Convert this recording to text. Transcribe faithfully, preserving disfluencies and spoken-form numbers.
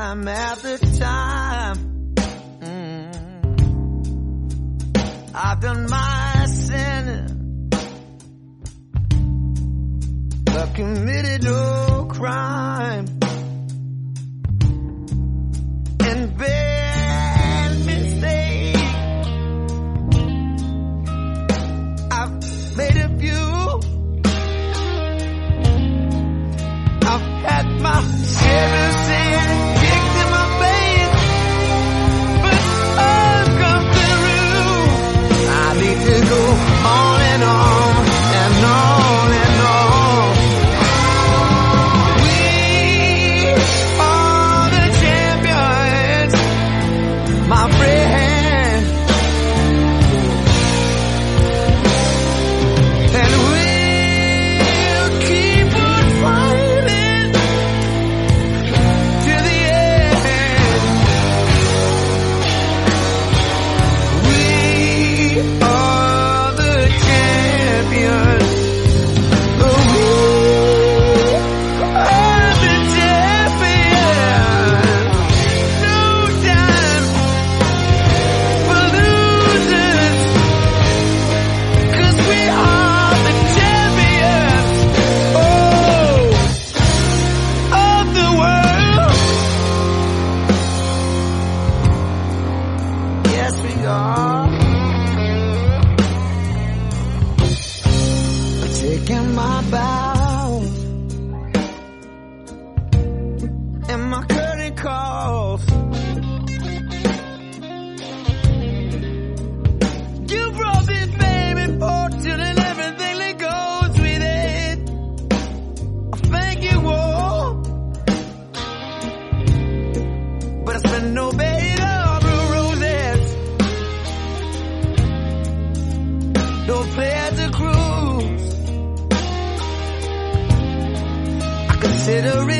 time after time. Mm. I've done my sin, but committed no crime. And bad mistake, I've made a few. I've had my share of sin kicked in my face, but I've come through. I need to go on and on and on and on. We are the champions, my friend, and we'll keep on fighting to the end. We are the champions. We are the champions. No time for losers, 'cause we are the champions, oh, of the world. Yes, we are. Taking my bows and my curtain calls. You brought this baby fortune and everything that goes with it. I thank you all, but I spent no bed on roses, no place to cruise. I consider it